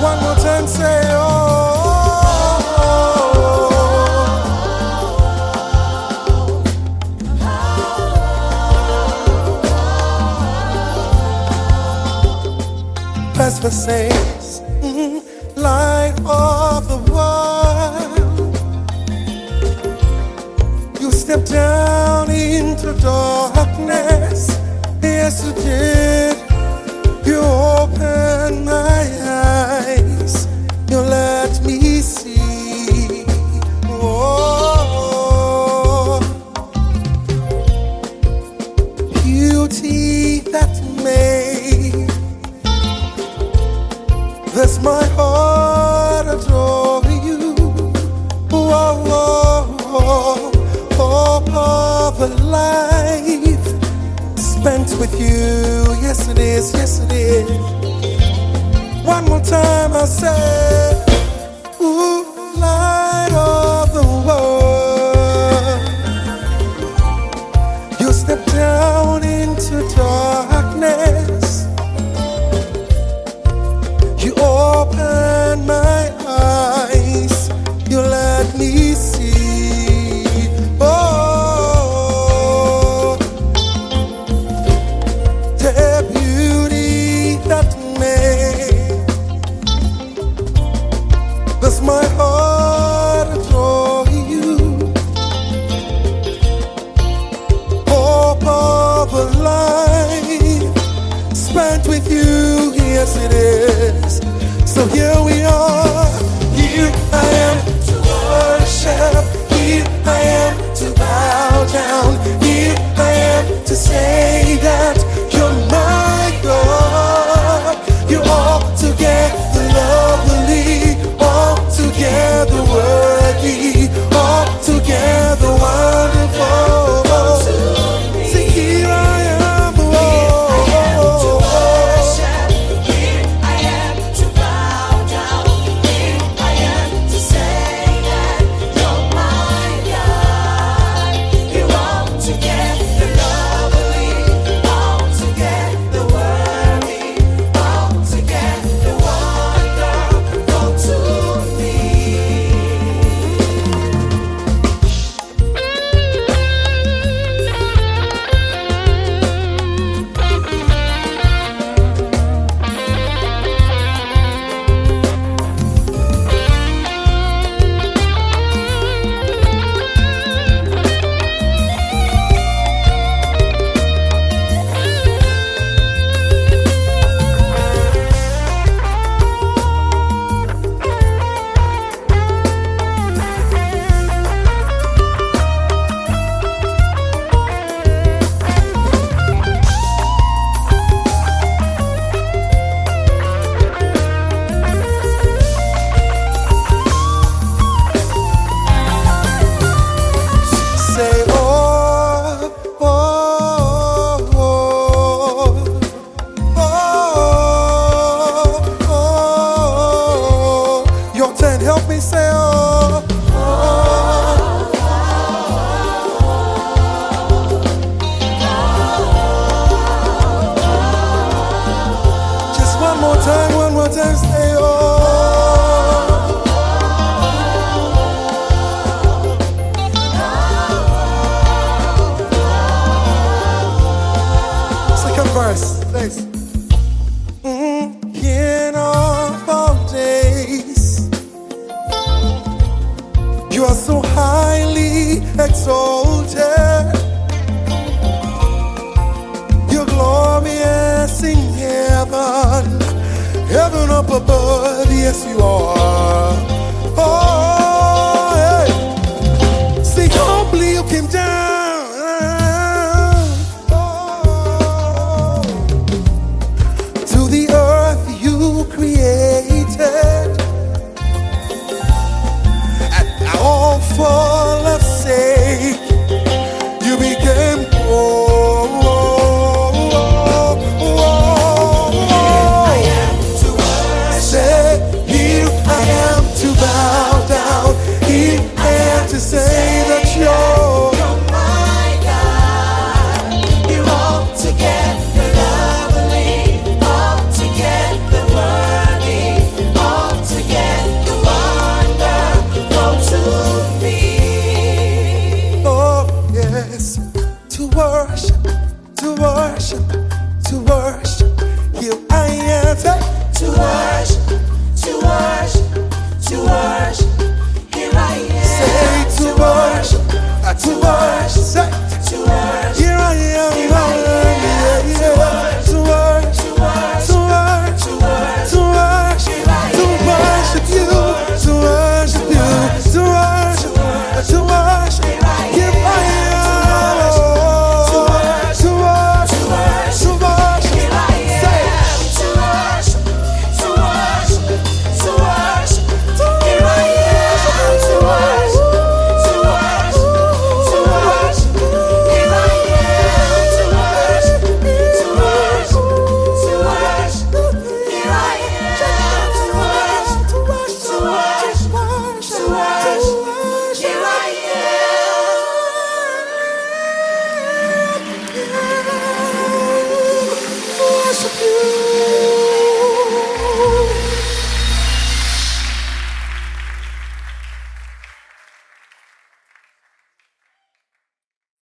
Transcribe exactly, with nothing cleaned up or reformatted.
One more time, say oh. As for saints, mm, light of the world, you step down into darkness. Yes, you did. You open my eyes. You let me see. Oh, beauty that made this my heart adore you. Oh, oh, oh, hope of a life spent with you. Yes it is, yes it is. One more time I say, ooh, light of the world, you step down into darkness. You open my eyes, you let me see. Oh, the beauty that made this my heart adore you. Hope of a life spent with you, yes it is. So here we are, here I am to worship, here I am to bow down, here I am to say that you're my God. You're altogether lovely, altogether worthy, altogether wonderful. See, here I am, oh, say oh, oh, just one more time, one more time, say oh. Second verse, thanks. Mm, in all our days, you are so highly exalted. You're glorious in heaven, heaven up above, yes you are.